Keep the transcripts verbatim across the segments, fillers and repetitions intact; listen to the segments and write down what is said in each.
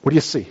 What do you see?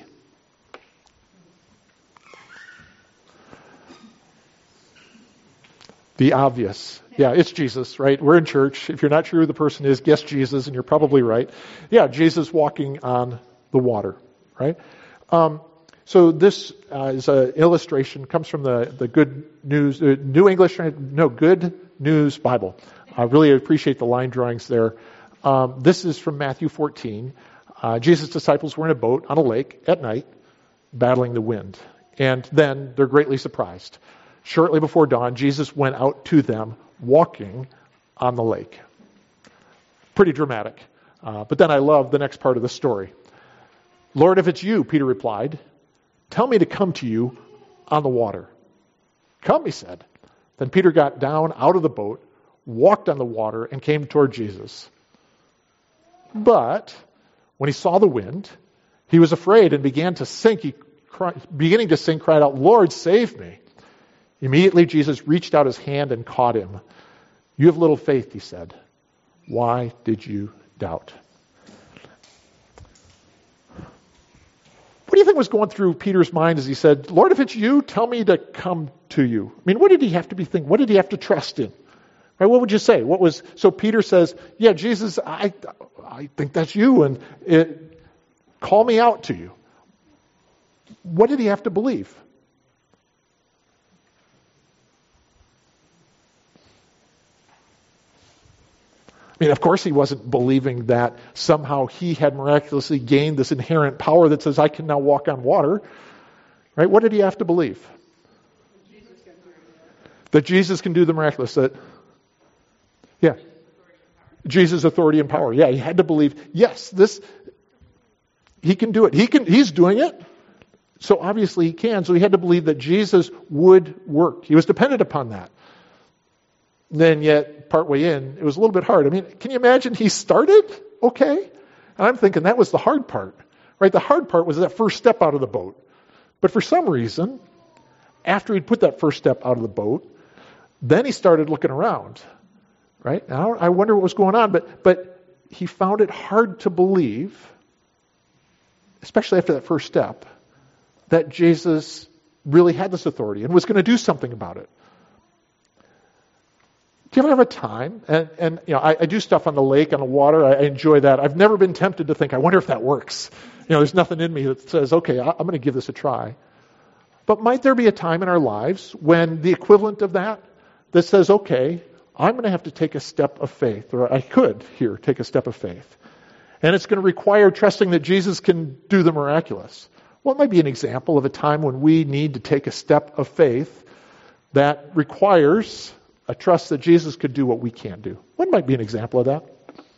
The obvious. Yeah, it's Jesus, right? We're in church. If you're not sure who the person is, guess Jesus, and you're probably right. Yeah, Jesus walking on the water, right? Um, so this uh, is an illustration, comes from the, the Good News, uh, New English, no, Good News Bible. I really appreciate the line drawings there. Um, this is from Matthew fourteen. Uh, Jesus' disciples were in a boat on a lake at night, battling the wind. And then they're greatly surprised. Shortly before dawn, Jesus went out to them, walking on the lake. Pretty dramatic. Uh, but then I love the next part of the story. Lord, if it's you, Peter replied, tell me to come to you on the water. Come, he said. Then Peter got down out of the boat, walked on the water, and came toward Jesus. But when he saw the wind, he was afraid and began to sink. He cried, beginning to sink, cried out, Lord, save me. Immediately Jesus reached out his hand and caught him. You have little faith, he said. Why did you doubt? What do you think was going through Peter's mind as he said, Lord, if it's you, tell me to come to you? I mean, what did he have to be thinking? What did he have to trust in? Right? What would you say? What was so Peter says, yeah, Jesus, I I think that's you, and it, call me out to you. What did he have to believe? I mean, of course he wasn't believing that somehow he had miraculously gained this inherent power that says, I can now walk on water. Right? What did he have to believe? Jesus that Jesus can do the miraculous. That, yeah. Jesus' authority and power. Yeah, he had to believe, yes, this, he can do it. He can, he's doing it. So obviously he can. So he had to believe that Jesus would work. He was dependent upon that. Then yet, partway in, it was a little bit hard. I mean, can you imagine he started okay? And I'm thinking that was the hard part, right? The hard part was that first step out of the boat. But for some reason, after he'd put that first step out of the boat, then he started looking around, right? Now, I wonder what was going on, but but he found it hard to believe, especially after that first step, that Jesus really had this authority and was going to do something about it. Do you ever have a time, and, and you know, I, I do stuff on the lake, on the water, I, I enjoy that. I've never been tempted to think, I wonder if that works. You know, there's nothing in me that says, okay, I, I'm going to give this a try. But might there be a time in our lives when the equivalent of that, that says, okay, I'm going to have to take a step of faith, or I could here take a step of faith. And it's going to require trusting that Jesus can do the miraculous. Well, it might be an example of a time when we need to take a step of faith that requires a trust that Jesus could do what we can't do. What might be an example of that?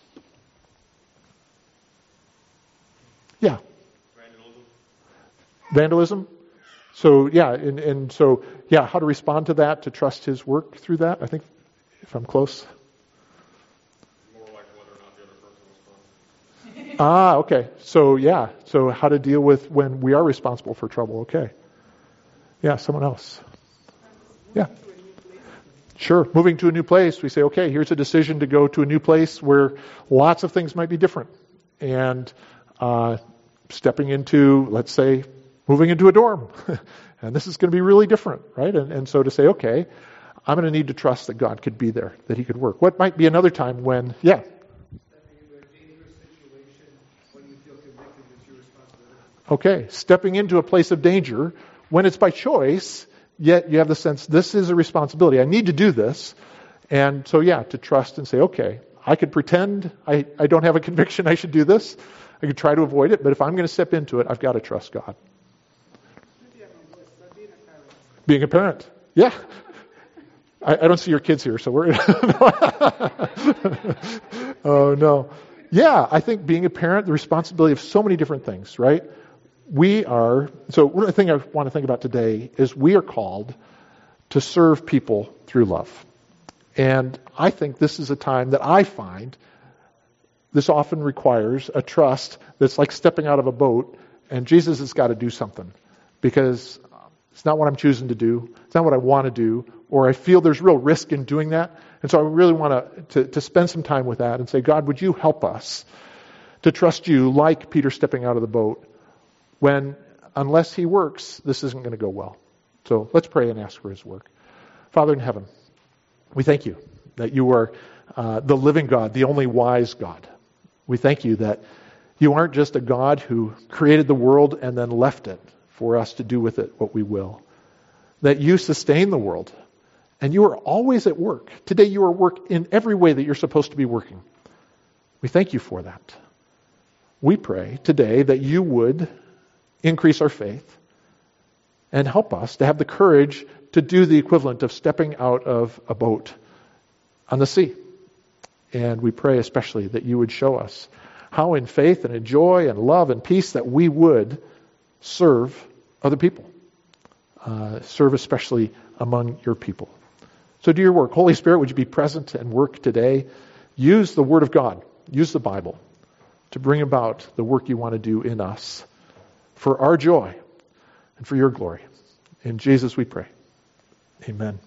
Yeah. Vandalism. Vandalism? So, yeah, and, and so, yeah, how to respond to that, to trust his work through that, I think, if I'm close. More like whether or not the other person was fun. Ah, okay. So, yeah, so how to deal with when we are responsible for trouble, okay. Yeah, someone else. Yeah. Sure. Moving to a new place, we say, okay, here's a decision to go to a new place where lots of things might be different. And uh, stepping into, let's say, moving into a dorm. And this is going to be really different, right? And, and so to say, okay, I'm going to need to trust that God could be there, that he could work. What might be another time when, yeah? Stepping into a dangerous situation when you feel convicted is your responsibility. Okay, stepping into a place of danger when it's by choice, yet you have the sense, this is a responsibility. I need to do this. And so, yeah, to trust and say, okay, I could pretend I, I don't have a conviction I should do this. I could try to avoid it. But if I'm going to step into it, I've got to trust God. Being a parent. Yeah. I, I don't see your kids here, so we're... Oh, no. Yeah, I think being a parent, the responsibility of so many different things, right? We are, so one thing I want to think about today is we are called to serve people through love. And I think this is a time that I find this often requires a trust that's like stepping out of a boat, and Jesus has got to do something because it's not what I'm choosing to do. It's not what I want to do, or I feel there's real risk in doing that. And so I really want to, to, to spend some time with that and say, God, would you help us to trust you like Peter stepping out of the boat, when, unless he works, this isn't going to go well. So let's pray and ask for his work. Father in heaven, we thank you that you are uh, the living God, the only wise God. We thank you that you aren't just a God who created the world and then left it for us to do with it what we will. That you sustain the world, and you are always at work. Today you are at work in every way that you're supposed to be working. We thank you for that. We pray today that you would increase our faith and help us to have the courage to do the equivalent of stepping out of a boat on the sea. And we pray especially that you would show us how in faith and in joy and love and peace that we would serve other people. Uh, serve especially among your people. So do your work. Holy Spirit, would you be present and work today? Use the Word of God. Use the Bible to bring about the work you want to do in us for our joy and for your glory. In Jesus we pray. Amen.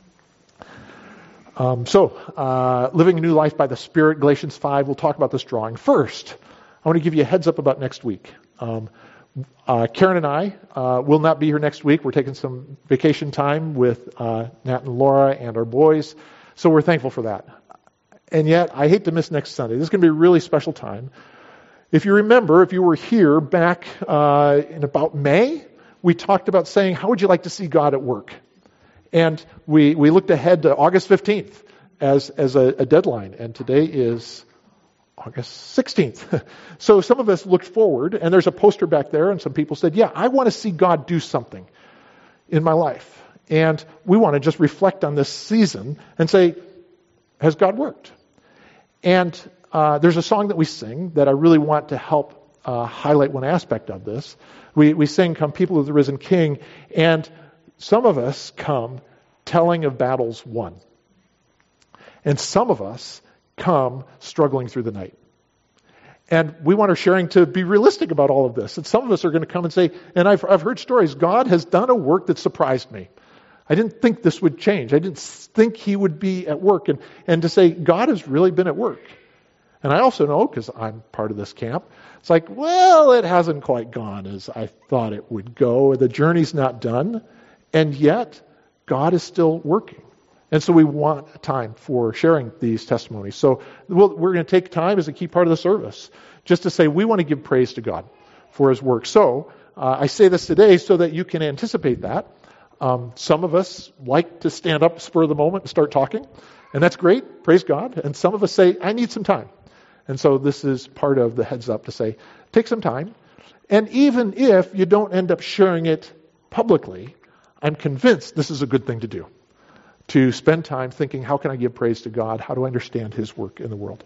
Um, so, uh, living a new life by the Spirit, Galatians five, we'll talk about this drawing. First, I want to give you a heads up about next week. Um, uh, Karen and I uh, will not be here next week. We're taking some vacation time with uh, Nat and Laura and our boys, so we're thankful for that. And yet, I hate to miss next Sunday. This is going to be a really special time. If you remember, if you were here back uh, in about May, we talked about saying, how would you like to see God at work? And we, we looked ahead to August fifteenth as, as a, a deadline, and today is August sixteenth. So some of us looked forward, and there's a poster back there, and some people said, yeah, I want to see God do something in my life. And we want to just reflect on this season and say, has God worked? And uh, there's a song that we sing that I really want to help uh, highlight one aspect of this. We, we sing, Come People of the Risen King, and some of us come telling of battles won. And some of us come struggling through the night. And we want our sharing to be realistic about all of this. And some of us are going to come and say, and I've, I've heard stories, God has done a work that surprised me. I didn't think this would change. I didn't think he would be at work. And, and to say, God has really been at work. And I also know, because I'm part of this camp, it's like, well, it hasn't quite gone as I thought it would go. The journey's not done. And yet, God is still working. And so we want time for sharing these testimonies. So we'll, we're going to take time as a key part of the service just to say we want to give praise to God for his work. So uh, I say this today so that you can anticipate that. Um, some of us like to stand up spur of the moment and start talking. And that's great. Praise God. And some of us say, I need some time. And so this is part of the heads up to say, take some time. And even if you don't end up sharing it publicly, I'm convinced this is a good thing to do. To spend time thinking, how can I give praise to God? How do I understand his work in the world?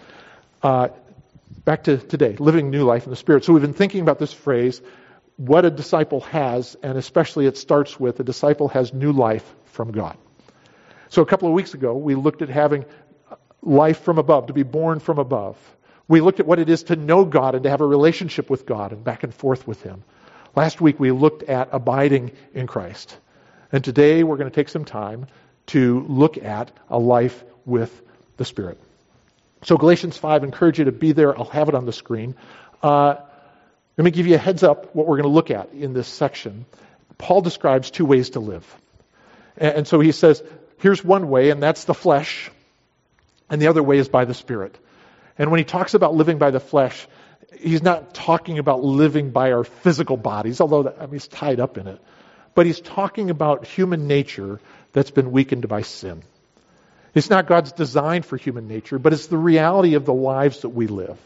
Uh, back to today, living new life in the Spirit. So we've been thinking about this phrase, what a disciple has, and especially it starts with a disciple has new life from God. So a couple of weeks ago, we looked at having life from above, to be born from above. We looked at what it is to know God and to have a relationship with God and back and forth with him. Last week we looked at abiding in Christ. And today we're going to take some time to look at a life with the Spirit. So Galatians five, encourage you to be there. I'll have it on the screen. Uh, let me give you a heads up what we're going to look at in this section. Paul describes two ways to live. And, and so he says, here's one way, and that's the flesh. And the other way is by the Spirit. And when he talks about living by the flesh, he's not talking about living by our physical bodies, although that, I mean, he's tied up in it. But he's talking about human nature that's been weakened by sin. It's not God's design for human nature, but it's the reality of the lives that we live.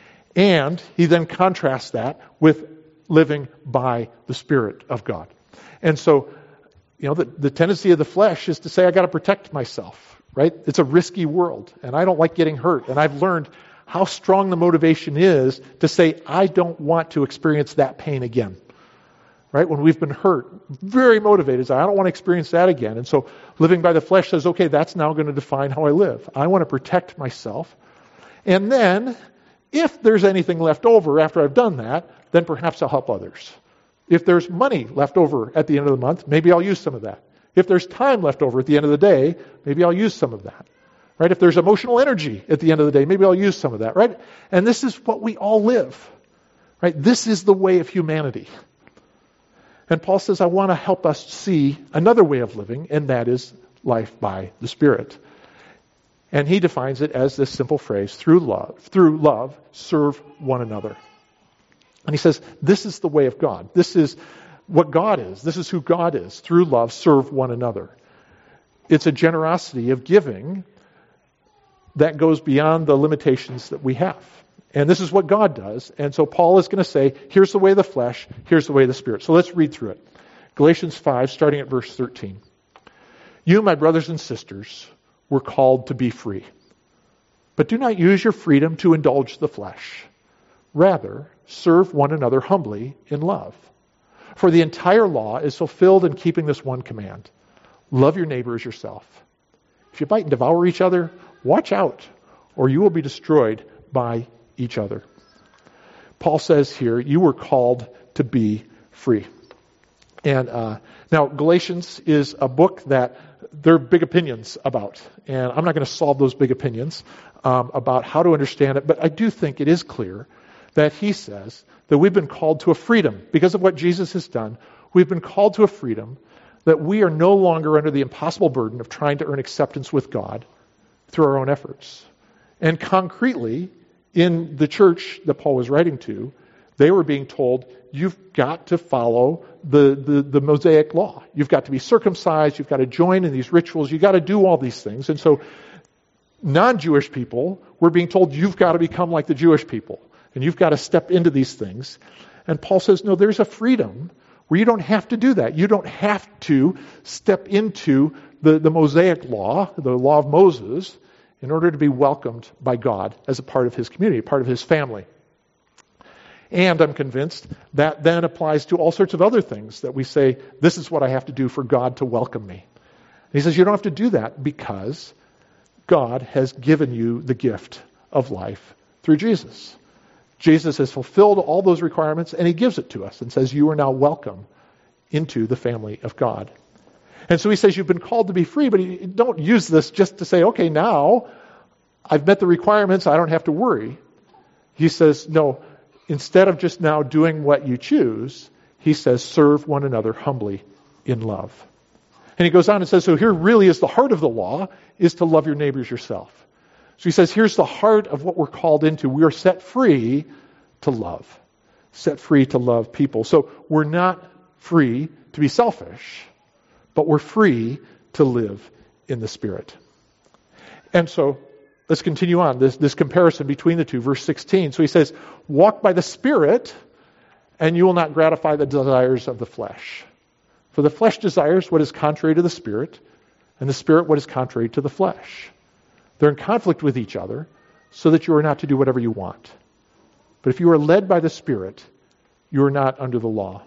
And he then contrasts that with living by the Spirit of God. And so, you know, the, the tendency of the flesh is to say, I got to protect myself, right? It's a risky world, and I don't like getting hurt. And I've learned how strong the motivation is to say, I don't want to experience that pain again. Right? When we've been hurt, very motivated. I don't want to experience that again. And so living by the flesh says, okay, that's now going to define how I live. I want to protect myself. And then, if there's anything left over after I've done that, then perhaps I'll help others. If there's money left over at the end of the month, maybe I'll use some of that. If there's time left over at the end of the day, maybe I'll use some of that. Right? If there's emotional energy at the end of the day, maybe I'll use some of that. Right? And this is what we all live. Right? This is the way of humanity. And Paul says, I want to help us see another way of living, and that is life by the Spirit. And he defines it as this simple phrase, through love, through love, serve one another. And he says, this is the way of God. This is what God is. This is who God is. Through love, serve one another. It's a generosity of giving that goes beyond the limitations that we have. And this is what God does. And so Paul is going to say, here's the way of the flesh, here's the way of the Spirit. So let's read through it. Galatians five, starting at verse thirteen. You, my brothers and sisters, were called to be free. But do not use your freedom to indulge the flesh. Rather, serve one another humbly in love. For the entire law is fulfilled in keeping this one command. Love your neighbor as yourself. If you bite and devour each other, watch out, or you will be destroyed by each other. Paul says here, you were called to be free. And uh, now, Galatians is a book that there are big opinions about. And I'm not going to solve those big opinions um, about how to understand it, but I do think it is clear that he says that we've been called to a freedom. Because of what Jesus has done, we've been called to a freedom that we are no longer under the impossible burden of trying to earn acceptance with God through our own efforts. And concretely, in the church that Paul was writing to, they were being told, you've got to follow the, the, the Mosaic law. You've got to be circumcised. You've got to join in these rituals. You've got to do all these things. And so non-Jewish people were being told, you've got to become like the Jewish people. And you've got to step into these things. And Paul says, no, there's a freedom where you don't have to do that. You don't have to step into the, the Mosaic law, the law of Moses, in order to be welcomed by God as a part of his community, part of his family. And I'm convinced that then applies to all sorts of other things that we say, this is what I have to do for God to welcome me. And he says, you don't have to do that because God has given you the gift of life through Jesus. Jesus has fulfilled all those requirements, and he gives it to us and says, you are now welcome into the family of God. And so he says, you've been called to be free, but you don't use this just to say, okay, now I've met the requirements, I don't have to worry. He says, no, instead of just now doing what you choose, he says, serve one another humbly in love. And he goes on and says, so here really is the heart of the law, is to love your neighbors yourself. So he says, here's the heart of what we're called into. We are set free to love. Set free to love people. So we're not free to be selfish, but we're free to live in the Spirit. And so let's continue on, this, this comparison between the two. Verse sixteen. So he says, walk by the Spirit, and you will not gratify the desires of the flesh. For the flesh desires what is contrary to the Spirit, and the Spirit what is contrary to the flesh. They're in conflict with each other, so that you are not to do whatever you want. But if you are led by the Spirit, you are not under the law.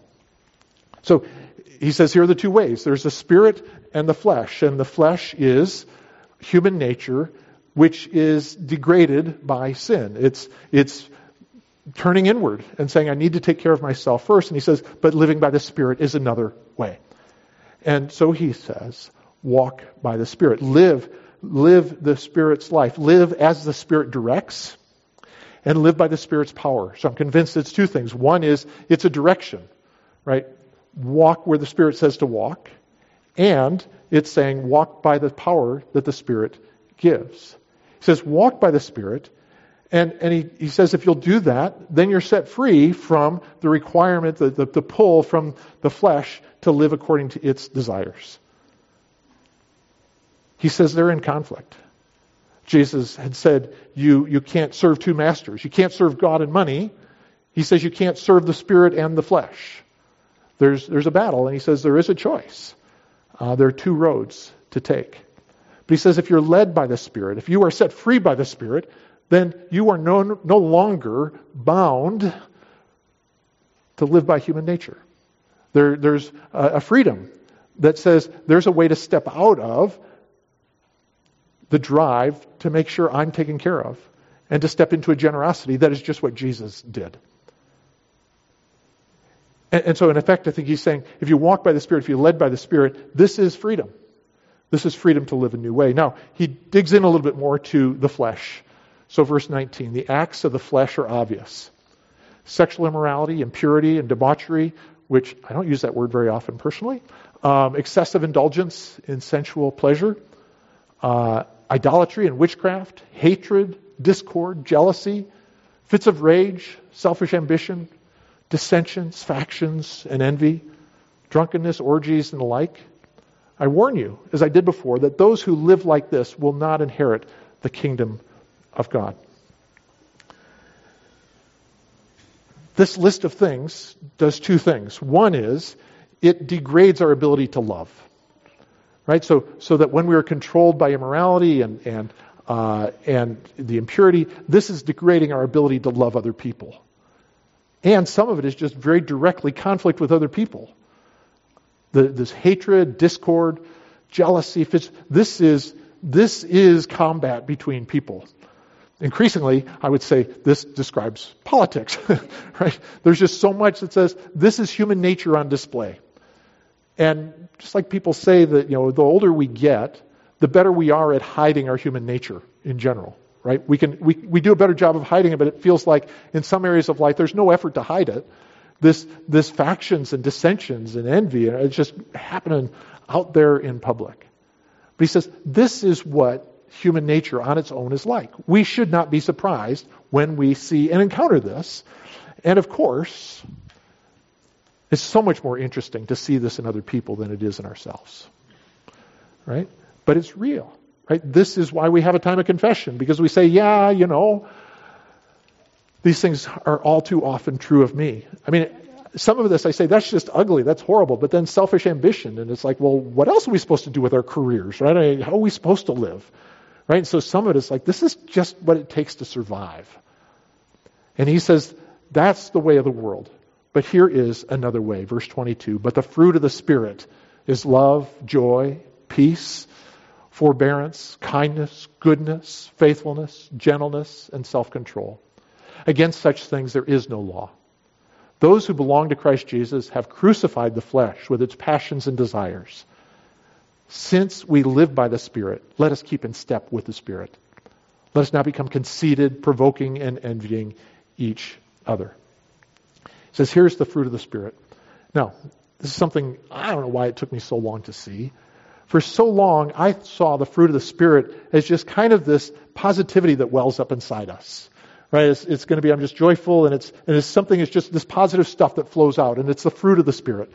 So he says here are the two ways. There's the Spirit and the flesh. And the flesh is human nature, which is degraded by sin. It's, it's turning inward and saying, I need to take care of myself first. And he says, but living by the Spirit is another way. And so he says, walk by the Spirit. Live Live the Spirit's life. Live as the Spirit directs, and live by the Spirit's power. So I'm convinced it's two things. One is it's a direction, right? Walk where the Spirit says to walk, and it's saying walk by the power that the Spirit gives. He says walk by the Spirit, and, and he, he says if you'll do that, then you're set free from the requirement, the, the, the pull from the flesh to live according to its desires. He says they're in conflict. Jesus had said, you, you can't serve two masters. You can't serve God and money. He says you can't serve the Spirit and the flesh. There's, there's a battle, and he says there is a choice. Uh, there are two roads to take. But he says if you're led by the Spirit, if you are set free by the Spirit, then you are no, no longer bound to live by human nature. There, there's a, a freedom that says there's a way to step out of the drive to make sure I'm taken care of, and to step into a generosity that is just what Jesus did. And, and so in effect, I think he's saying, if you walk by the Spirit, if you're led by the Spirit, this is freedom. This is freedom to live a new way. Now, he digs in a little bit more to the flesh. So verse nineteen, the acts of the flesh are obvious. sexual immorality, impurity, and debauchery, which I don't use that word very often personally, um, excessive indulgence in sensual pleasure, uh, idolatry and witchcraft, hatred, discord, jealousy, fits of rage, selfish ambition, dissensions, factions, and envy, drunkenness, orgies, and the like. I warn you, as I did before, that those who live like this will not inherit the kingdom of God. This list of things does two things. One is it degrades our ability to love. Right? So so that when we are controlled by immorality and and uh, and the impurity, this is degrading our ability to love other people. And some of it is just very directly conflict with other people. The, this hatred, discord, jealousy, this is this is combat between people. Increasingly, I would say this describes politics, right? There's just so much that says this is human nature on display. And just like people say that, you know, the older we get, the better we are at hiding our human nature in general, right? We can we, we do a better job of hiding it, but it feels like in some areas of life there's no effort to hide it. This this factions and dissensions and envy, and it's just happening out there in public. But he says this is what human nature on its own is like. We should not be surprised when we see and encounter this. And of course, it's so much more interesting to see this in other people than it is in ourselves. Right? But it's real. Right? This is why we have a time of confession, because we say, yeah, you know, these things are all too often true of me. I mean, some of this I say, that's just ugly, that's horrible, but then selfish ambition, and it's like, well, what else are we supposed to do with our careers, right? I mean, how are we supposed to live? Right? And so some of it is like, this is just what it takes to survive. And he says, that's the way of the world. But here is another way, verse twenty-two. But the fruit of the Spirit is love, joy, peace, forbearance, kindness, goodness, faithfulness, gentleness, and self-control. Against such things there is no law. Those who belong to Christ Jesus have crucified the flesh with its passions and desires. Since we live by the Spirit, let us keep in step with the Spirit. Let us not become conceited, provoking, and envying each other. It says, here's the fruit of the Spirit. Now, this is something, I don't know why it took me so long to see. For so long, I saw the fruit of the Spirit as just kind of this positivity that wells up inside us. Right? It's, it's going to be, I'm just joyful, and it's and it's something, it's just this positive stuff that flows out, and it's the fruit of the Spirit.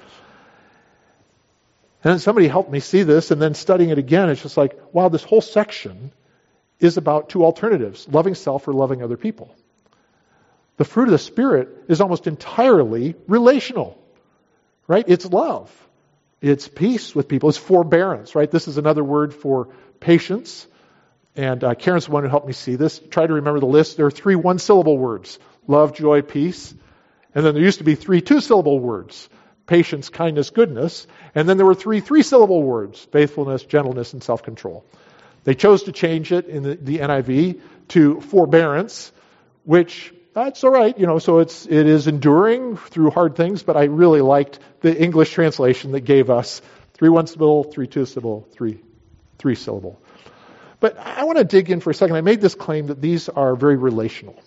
And then somebody helped me see this, and then studying it again, it's just like, wow, this whole section is about two alternatives, loving self or loving other people. The fruit of the Spirit is almost entirely relational, right? It's love. It's peace with people. It's forbearance, right? This is another word for patience. And uh, Karen's the one who helped me see this. Try to remember the list. There are three one-syllable words, love, joy, peace. And then there used to be three two-syllable words, patience, kindness, goodness. And then there were three three-syllable words, faithfulness, gentleness, and self-control. They chose to change it in the, the N I V to forbearance, which that's all right, you know, so it's it is enduring through hard things, but I really liked the English translation that gave us three one-syllable, three two-syllable, three three-syllable. But I want to dig in for a second. I made this claim that these are very relational.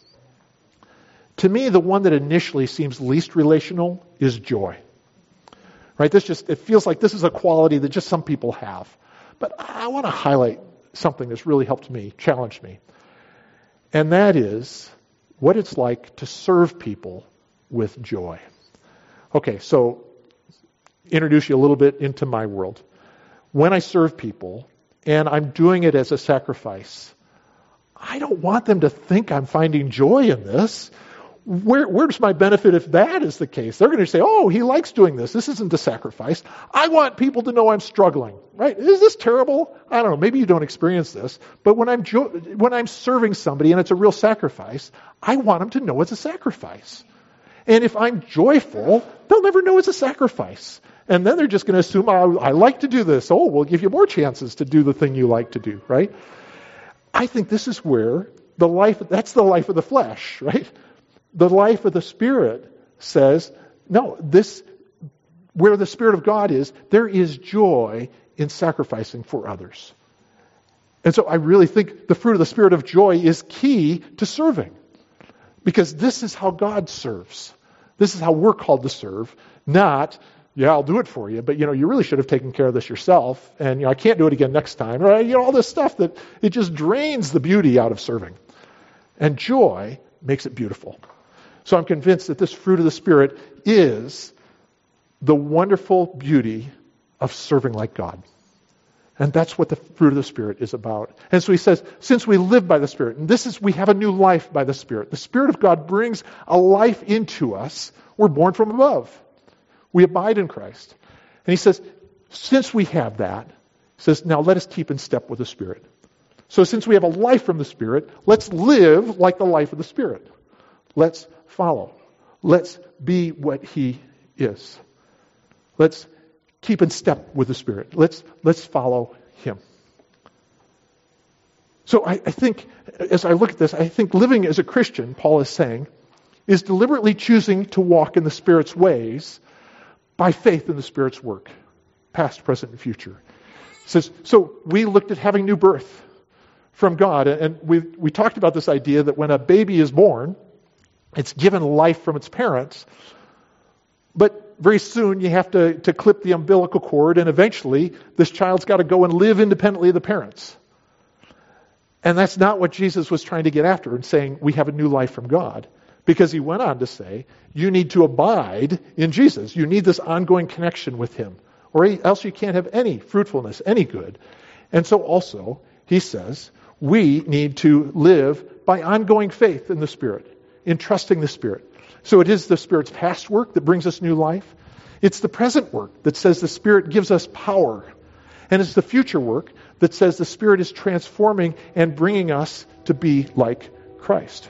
To me, the one that initially seems least relational is joy. Right? This just it feels like this is a quality that just some people have. But I want to highlight something that's really helped me, challenged me. And that is what it's like to serve people with joy. Okay, so introduce you a little bit into my world. When I serve people, and I'm doing it as a sacrifice, I don't want them to think I'm finding joy in this. Where, where's my benefit if that is the case? They're going to say, oh, he likes doing this. This isn't a sacrifice. I want people to know I'm struggling, right? Is this terrible? I don't know. Maybe you don't experience this. But when I'm jo- when I'm serving somebody and it's a real sacrifice, I want them to know it's a sacrifice. And if I'm joyful, they'll never know it's a sacrifice. And then they're just going to assume, oh, I like to do this. Oh, we'll give you more chances to do the thing you like to do, right? I think this is where the life, that's the life of the flesh, right? The life of the Spirit says, no, this, where the Spirit of God is, there is joy in sacrificing for others. And so I really think the fruit of the Spirit of joy is key to serving. Because this is how God serves. This is how we're called to serve, not, yeah, I'll do it for you, but, you know, you really should have taken care of this yourself, and, you know, I can't do it again next time, or, you know, all this stuff that it just drains the beauty out of serving. And joy makes it beautiful. So I'm convinced that this fruit of the Spirit is the wonderful beauty of serving like God. And that's what the fruit of the Spirit is about. And so he says, since we live by the Spirit, and this is, we have a new life by the Spirit. The Spirit of God brings a life into us. We're born from above. We abide in Christ. And he says, since we have that, he says, now let us keep in step with the Spirit. So since we have a life from the Spirit, let's live like the life of the Spirit. Let's follow. Let's be what he is. Let's keep in step with the Spirit. Let's let's follow him. So I, I think, as I look at this, I think living as a Christian, Paul is saying, is deliberately choosing to walk in the Spirit's ways by faith in the Spirit's work, past, present, and future. He says, so we looked at having new birth from God, and we we talked about this idea that when a baby is born, it's given life from its parents, but very soon you have to, to clip the umbilical cord, and eventually this child's got to go and live independently of the parents. And that's not what Jesus was trying to get after in saying we have a new life from God. Because he went on to say, you need to abide in Jesus. You need this ongoing connection with him, or else you can't have any fruitfulness, any good. And so also, he says, we need to live by ongoing faith in the Spirit, in trusting the Spirit. So it is the Spirit's past work that brings us new life. It's the present work that says the Spirit gives us power. And it's the future work that says the Spirit is transforming and bringing us to be like Christ.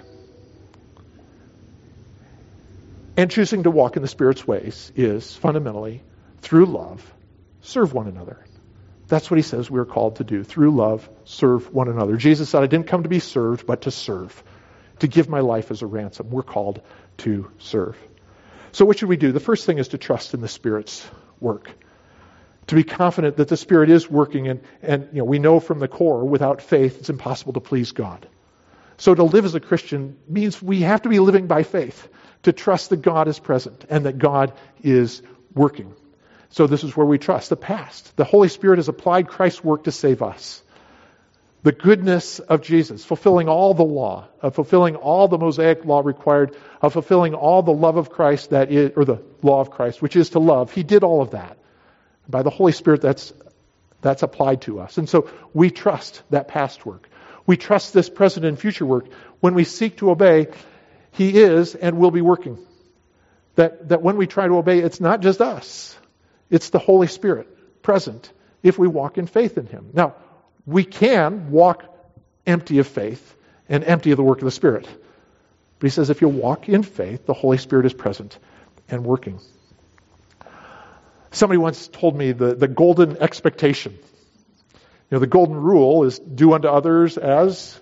And choosing to walk in the Spirit's ways is fundamentally, through love, serve one another. That's what he says we are called to do. Through love, serve one another. Jesus said, I didn't come to be served, but to serve. To give my life as a ransom. We're called to serve. So what should we do? The first thing is to trust in the Spirit's work. To be confident that the Spirit is working, and, and you know, we know from the core, without faith, it's impossible to please God. So to live as a Christian means we have to be living by faith, to trust that God is present and that God is working. So this is where we trust the past. The Holy Spirit has applied Christ's work to save us. The goodness of Jesus, fulfilling all the law, of fulfilling all the Mosaic law required, of fulfilling all the love of Christ that is, or the law of Christ, which is to love. He did all of that. By the Holy Spirit, that's that's applied to us. And so we trust that past work. We trust this present and future work. When we seek to obey, He is and will be working. That that when we try to obey, it's not just us. It's the Holy Spirit present if we walk in faith in Him. Now, we can walk empty of faith and empty of the work of the Spirit. But he says if you walk in faith, the Holy Spirit is present and working. Somebody once told me the, the golden expectation. You know, the golden rule is do unto others as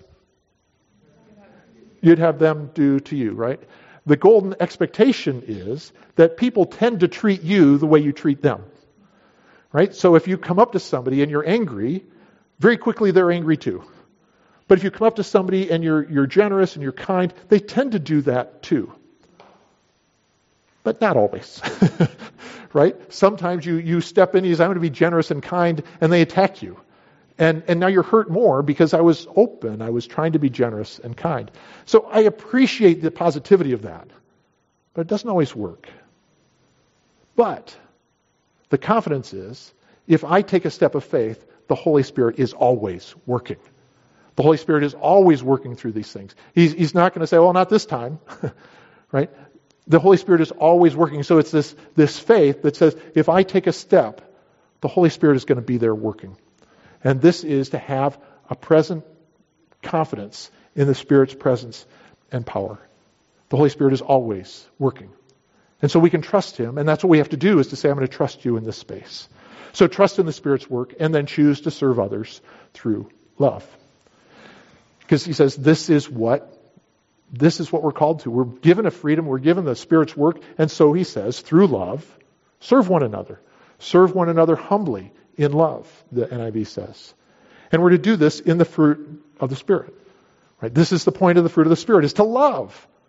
you'd have them do to you, right? The golden expectation is that people tend to treat you the way you treat them. Right? So if you come up to somebody and you're angry, very quickly they're angry too. But if you come up to somebody and you're you're generous and you're kind, they tend to do that too. But not always. Right? Sometimes you, you step in and you say, I'm going to be generous and kind, and they attack you. And and now you're hurt more because I was open. I was trying to be generous and kind. So I appreciate the positivity of that. But it doesn't always work. But the confidence is, if I take a step of faith, the Holy Spirit is always working. The Holy Spirit is always working through these things. He's, he's not going to say, well, not this time. Right? The Holy Spirit is always working. So it's this, this faith that says, if I take a step, the Holy Spirit is going to be there working. And this is to have a present confidence in the Spirit's presence and power. The Holy Spirit is always working. And so we can trust Him, and that's what we have to do, is to say, I'm going to trust you in this space. So trust in the Spirit's work, and then choose to serve others through love. Because he says, this is what this is what we're called to. We're given a freedom, we're given the Spirit's work, and so he says, through love, serve one another. Serve one another humbly in love, the N I V says. And we're to do this in the fruit of the Spirit. Right? This is the point of the fruit of the Spirit, is to love.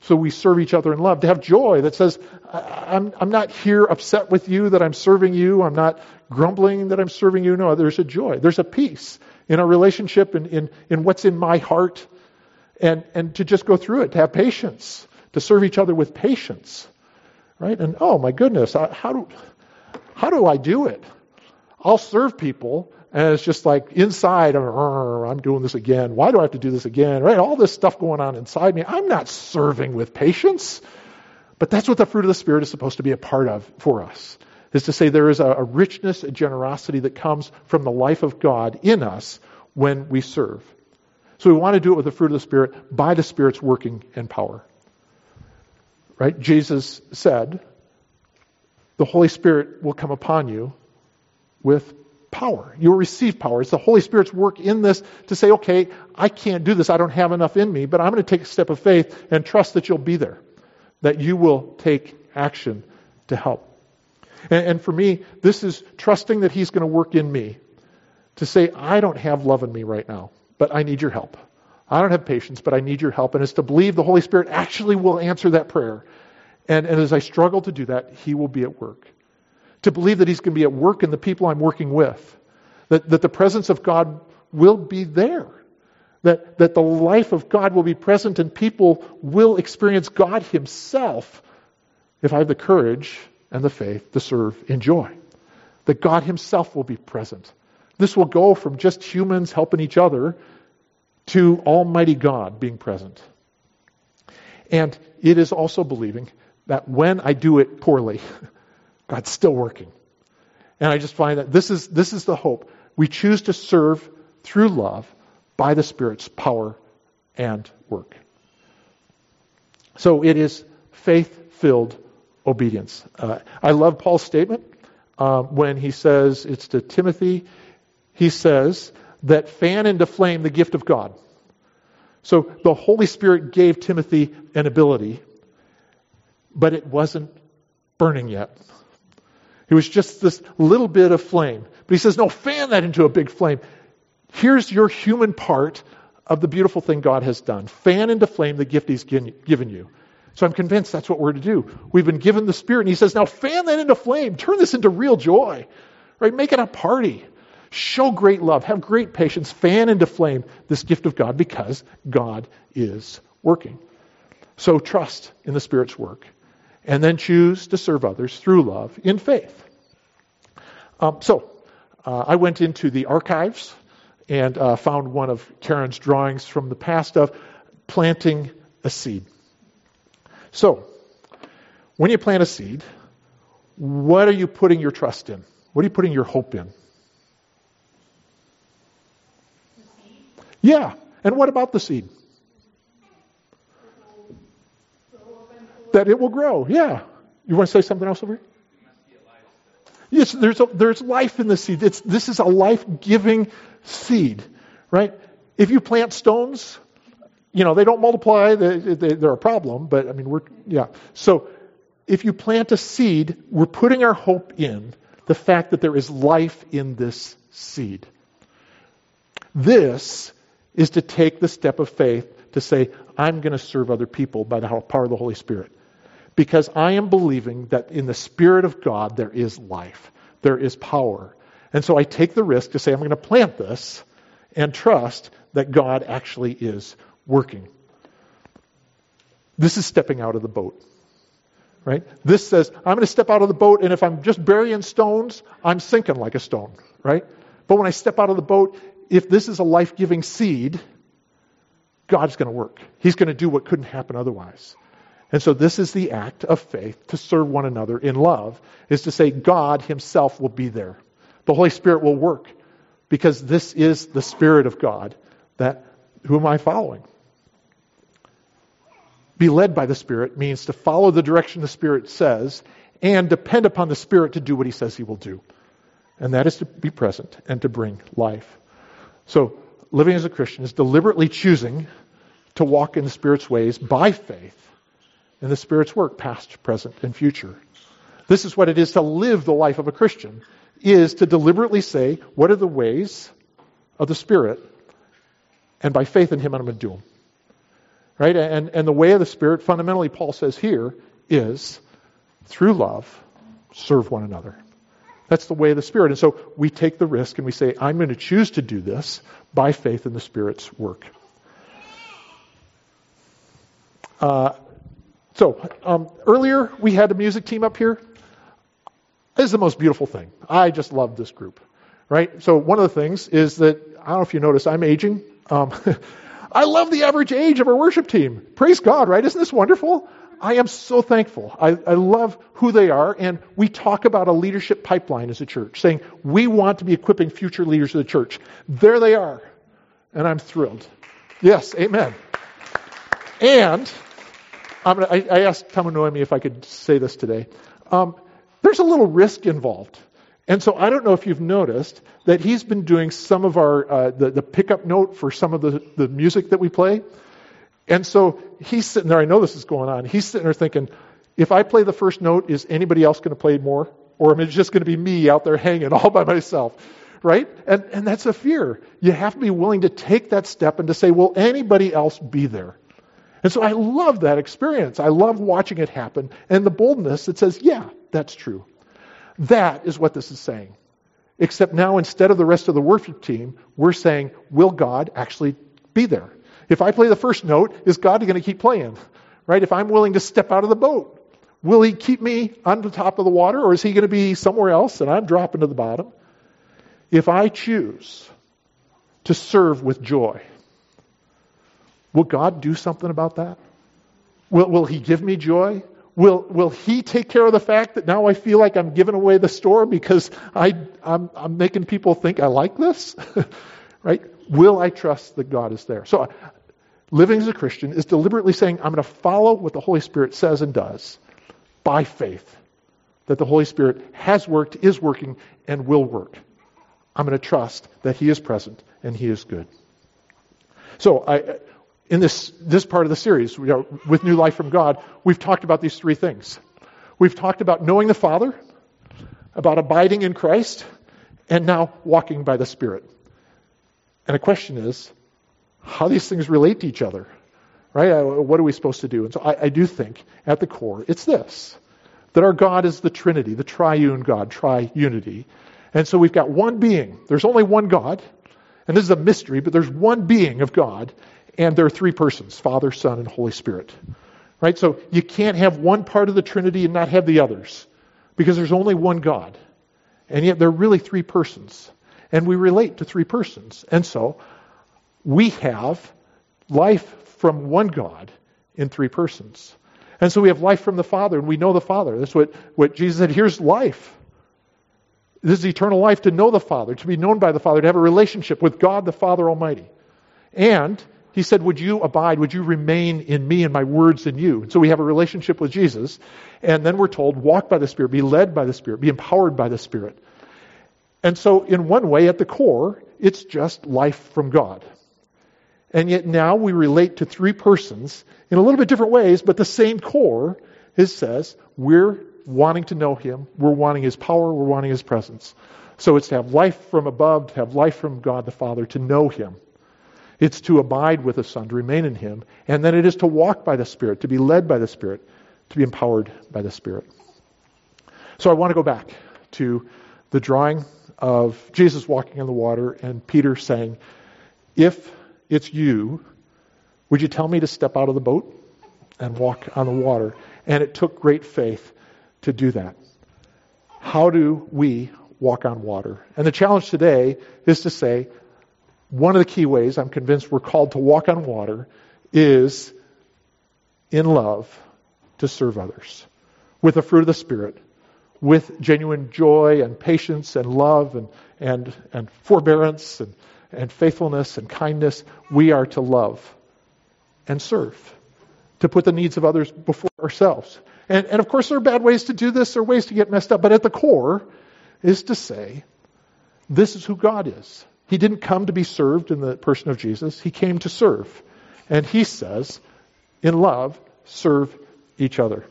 So we serve each other in love. To have joy that says, I'm, I'm not here upset with you that I'm serving you. I'm not grumbling that I'm serving you. No, there's a joy. There's a peace in our relationship and in, in what's in my heart. And, and to just go through it, to have patience, to serve each other with patience. Right? And oh my goodness, I, how do how do I do it? I'll serve people, and it's just like inside, I'm doing this again. Why do I have to do this again? Right? All this stuff going on inside me. I'm not serving with patience. But that's what the fruit of the Spirit is supposed to be a part of for us, is to say there is a, a richness, a generosity that comes from the life of God in us when we serve. So we want to do it with the fruit of the Spirit by the Spirit's working and power. Right? Jesus said, the Holy Spirit will come upon you with power. You will receive power. It's the Holy Spirit's work in this to say, okay, I can't do this. I don't have enough in me, but I'm going to take a step of faith and trust that you'll be there, that you will take action to help. And, and for me, this is trusting that He's going to work in me to say, I don't have love in me right now, but I need your help. I don't have patience, but I need your help. And it's to believe the Holy Spirit actually will answer that prayer. And, and as I struggle to do that, He will be at work. To believe that He's going to be at work in the people I'm working with. That, that the presence of God will be there. That, that the life of God will be present and people will experience God Himself if I have the courage and the faith to serve in joy. That God Himself will be present. This will go from just humans helping each other to Almighty God being present. And it is also believing that when I do it poorly, God's still working. And I just find that this is this is the hope. We choose to serve through love by the Spirit's power and work. So it is faith-filled obedience. Uh, I love Paul's statement um, when he says, it's to Timothy, he says that fan into flame the gift of God. So the Holy Spirit gave Timothy an ability, but it wasn't burning yet. It was just this little bit of flame. But he says, no, fan that into a big flame. Here's your human part of the beautiful thing God has done. Fan into flame the gift He's given you. So I'm convinced that's what we're to do. We've been given the Spirit, and He says, now fan that into flame. Turn this into real joy. Right? Make it a party. Show great love. Have great patience. Fan into flame this gift of God because God is working. So trust in the Spirit's work. And then choose to serve others through love in faith. Um, so uh, I went into the archives and uh, found one of Karen's drawings from the past of planting a seed. So, when you plant a seed, what are you putting your trust in? What are you putting your hope in? The seed? Yeah. And what about the seed? That it will grow. Yeah. You want to say something else over here? Yes, there's a, there's life in the seed. It's, this is a life-giving seed, right? If you plant stones, you know, they don't multiply. They, they, they're a problem, but I mean, we're, yeah. So if you plant a seed, we're putting our hope in the fact that there is life in this seed. This is to take the step of faith to say, I'm going to serve other people by the power of the Holy Spirit. Because I am believing that in the Spirit of God there is life. There is power. And so I take the risk to say I'm going to plant this and trust that God actually is working. This is stepping out of the boat. Right? This says, I'm going to step out of the boat, and if I'm just burying stones, I'm sinking like a stone. Right? But when I step out of the boat, if this is a life-giving seed, God's going to work. He's going to do what couldn't happen otherwise. And so this is the act of faith to serve one another in love, is to say God Himself will be there. The Holy Spirit will work because this is the Spirit of God. That who am I following? Be led by the Spirit means to follow the direction the Spirit says and depend upon the Spirit to do what He says He will do. And that is to be present and to bring life. So living as a Christian is deliberately choosing to walk in the Spirit's ways by faith in the Spirit's work, past, present, and future. This is what it is to live the life of a Christian, is to deliberately say, what are the ways of the Spirit? And by faith in Him, I'm going to do them. Right? And, and the way of the Spirit, fundamentally, Paul says here, is through love, serve one another. That's the way of the Spirit. And so we take the risk and we say, I'm going to choose to do this by faith in the Spirit's work. Uh, so um, earlier we had a music team up here. This is the most beautiful thing. I just love this group. Right? So one of the things is that, I don't know if you notice, I'm aging. Um, I love the average age of our worship team. Praise God, right? Isn't this wonderful? I am so thankful. I, I love who they are, and we talk about a leadership pipeline as a church, saying we want to be equipping future leaders of the church. There they are, and I'm thrilled. Yes, amen. And I'm gonna, I, I asked Tom and Noemi if I could say this today. Um, there's a little risk involved. And so I don't know if you've noticed that he's been doing some of our, uh, the, the pickup note for some of the, the music that we play. And so he's sitting there, I know this is going on, he's sitting there thinking, if I play the first note, is anybody else going to play more? Or am it just going to be me out there hanging all by myself? Right? And, and that's a fear. You have to be willing to take that step and to say, will anybody else be there? And so I love that experience. I love watching it happen. And the boldness that says, yeah, that's true. That is what this is saying. Except now, instead of the rest of the worship team, we're saying, will God actually be there? If I play the first note, is God going to keep playing? Right? If I'm willing to step out of the boat, will he keep me on the top of the water, or is he going to be somewhere else and I'm dropping to the bottom? If I choose to serve with joy, will God do something about that? Will, will he give me joy? Will will he take care of the fact that now I feel like I'm giving away the store because I, I'm, I'm making people think I like this? Right? Will I trust that God is there? So living as a Christian is deliberately saying, I'm going to follow what the Holy Spirit says and does by faith. That the Holy Spirit has worked, is working, and will work. I'm going to trust that he is present and he is good. So I... In this this part of the series, you know, with New Life from God, we've talked about these three things. We've talked about knowing the Father, about abiding in Christ, and now walking by the Spirit. And the question is, how these things relate to each other, right? What are we supposed to do? And so I, I do think, at the core, it's this, that our God is the Trinity, the triune God, tri-unity. And so we've got one being. There's only one God, and this is a mystery, but there's one being of God. And there are three persons, Father, Son, and Holy Spirit. Right? So you can't have one part of the Trinity and not have the others. Because there's only one God. And yet there are really three persons. And we relate to three persons. And so we have life from one God in three persons. And so we have life from the Father, and we know the Father. That's what, what Jesus said, here's life. This is eternal life, to know the Father, to be known by the Father, to have a relationship with God the Father Almighty. And he said, would you abide, would you remain in me and my words in you? And so we have a relationship with Jesus. And then we're told, walk by the Spirit, be led by the Spirit, be empowered by the Spirit. And so in one way, at the core, it's just life from God. And yet now we relate to three persons in a little bit different ways, but the same core is says, we're wanting to know him, we're wanting his power, we're wanting his presence. So it's to have life from above, to have life from God the Father, to know him. It's to abide with the Son, to remain in him. And then it is to walk by the Spirit, to be led by the Spirit, to be empowered by the Spirit. So I want to go back to the drawing of Jesus walking on the water and Peter saying, if it's you, would you tell me to step out of the boat and walk on the water? And it took great faith to do that. How do we walk on water? And the challenge today is to say, one of the key ways I'm convinced we're called to walk on water is in love to serve others with the fruit of the Spirit, with genuine joy and patience and love and and, and forbearance and, and faithfulness and kindness. We are to love and serve, to put the needs of others before ourselves. And, and of course there are bad ways to do this, there are ways to get messed up, but at the core is to say, this is who God is. He didn't come to be served in the person of Jesus. He came to serve. And he says, in love, serve each other.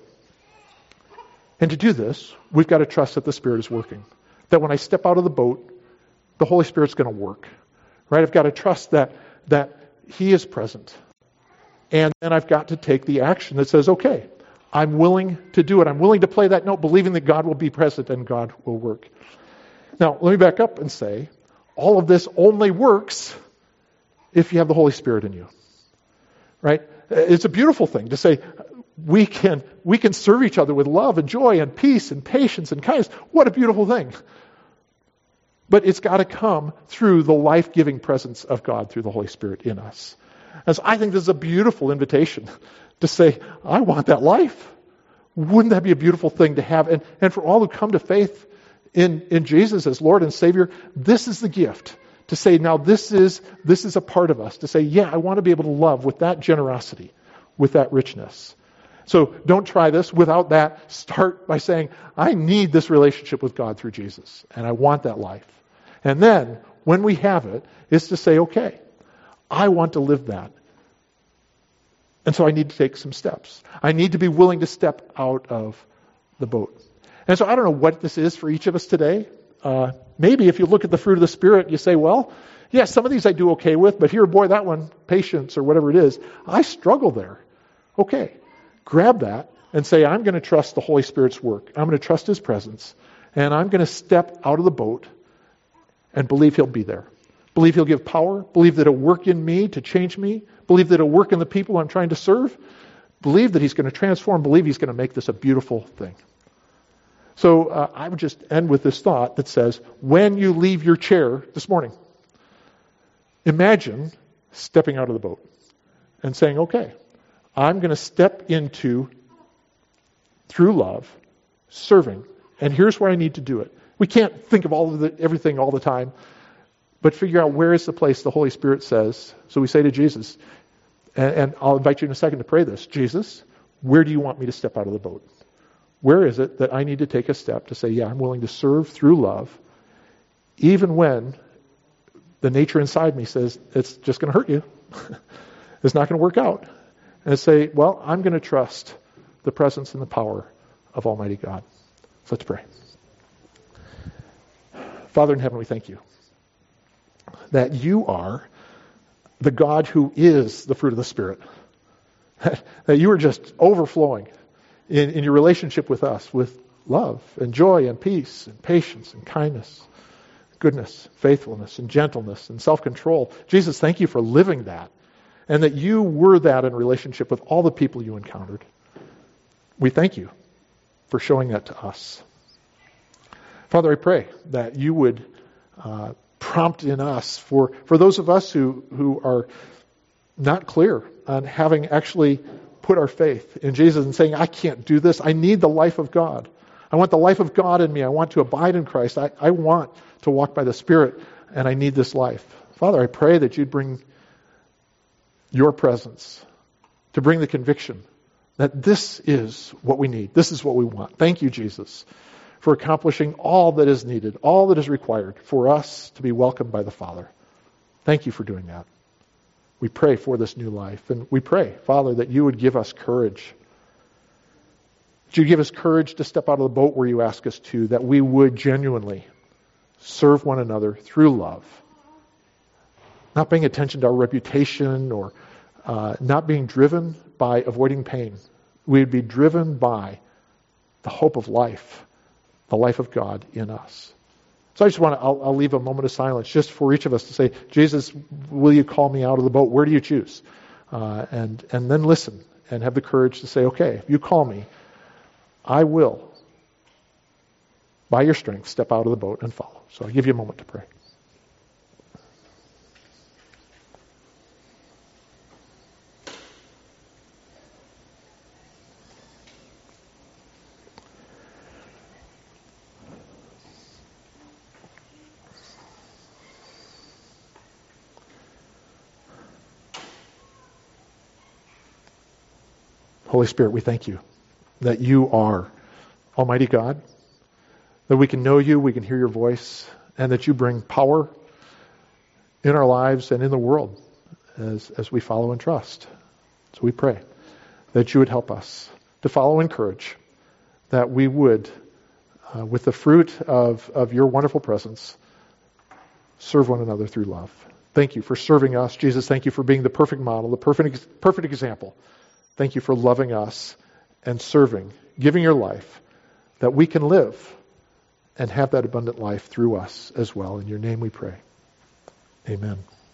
And to do this, we've got to trust that the Spirit is working. That when I step out of the boat, the Holy Spirit's going to work. Right? I've got to trust that, that he is present. And then I've got to take the action that says, okay, I'm willing to do it. I'm willing to play that note, believing that God will be present and God will work. Now, let me back up and say, all of this only works if you have the Holy Spirit in you. Right? It's a beautiful thing to say, we can, we can serve each other with love and joy and peace and patience and kindness. What a beautiful thing. But it's got to come through the life-giving presence of God through the Holy Spirit in us. And so I think this is a beautiful invitation to say, I want that life. Wouldn't that be a beautiful thing to have? And, and for all who come to faith in, in Jesus as Lord and Savior, this is the gift. To say, now this is, this is a part of us. To say, yeah, I want to be able to love with that generosity, with that richness. So don't try this without that. Start by saying, I need this relationship with God through Jesus. And I want that life. And then, when we have it, is to say, okay, I want to live that. And so I need to take some steps. I need to be willing to step out of the boat. And so I don't know what this is for each of us today. Uh, maybe if you look at the fruit of the Spirit, you say, well, yeah, some of these I do okay with, but here, boy, that one, patience or whatever it is, I struggle there. Okay, grab that and say, I'm going to trust the Holy Spirit's work. I'm going to trust His presence. And I'm going to step out of the boat and believe He'll be there. Believe He'll give power. Believe that He'll work in me to change me. Believe that He'll work in the people I'm trying to serve. Believe that He's going to transform. Believe He's going to make this a beautiful thing. So uh, I would just end with this thought that says, when you leave your chair this morning, imagine stepping out of the boat and saying, okay, I'm going to step into, through love, serving. And here's where I need to do it. We can't think of all of the, everything all the time, but figure out where is the place the Holy Spirit says. So we say to Jesus, and, and I'll invite you in a second to pray this, Jesus, where do you want me to step out of the boat? Where is it that I need to take a step to say, yeah, I'm willing to serve through love, even when the nature inside me says, it's just going to hurt you. It's not going to work out. And say, well, I'm going to trust the presence and the power of Almighty God. So let's pray. Father in heaven, we thank you that you are the God who is the fruit of the Spirit. That you are just overflowing in, in your relationship with us with love and joy and peace and patience and kindness, goodness, faithfulness and gentleness and self-control. Jesus, thank you for living that. And that you were that in relationship with all the people you encountered. We thank you for showing that to us. Father, I pray that you would uh, prompt in us, for, for those of us who, who are not clear on having actually put our faith in Jesus and saying, I can't do this. I need the life of God. I want the life of God in me. I want to abide in Christ. I, I want to walk by the Spirit, and I need this life. Father, I pray that you'd bring your presence to bring the conviction that this is what we need. This is what we want. Thank you, Jesus, for accomplishing all that is needed, all that is required for us to be welcomed by the Father. Thank you for doing that. We pray for this new life. And we pray, Father, that you would give us courage. That you give us courage to step out of the boat where you ask us to, that we would genuinely serve one another through love. Not paying attention to our reputation or uh, not being driven by avoiding pain. We'd be driven by the hope of life, the life of God in us. So I just want to, I'll, I'll leave a moment of silence just for each of us to say, Jesus, will you call me out of the boat? Where do you choose? Uh, and, and then listen and have the courage to say, okay, if you call me, I will, by your strength, step out of the boat and follow. So I'll give you a moment to pray. Holy Spirit, we thank you that you are Almighty God, that we can know you, we can hear your voice, and that you bring power in our lives and in the world as, as we follow and trust. So we pray that you would help us to follow in courage, that we would, uh, with the fruit of, of your wonderful presence, serve one another through love. Thank you for serving us. Jesus, thank you for being the perfect model, the perfect, perfect example. Thank you for loving us and serving, giving your life, that we can live and have that abundant life through us as well. In your name we pray. Amen.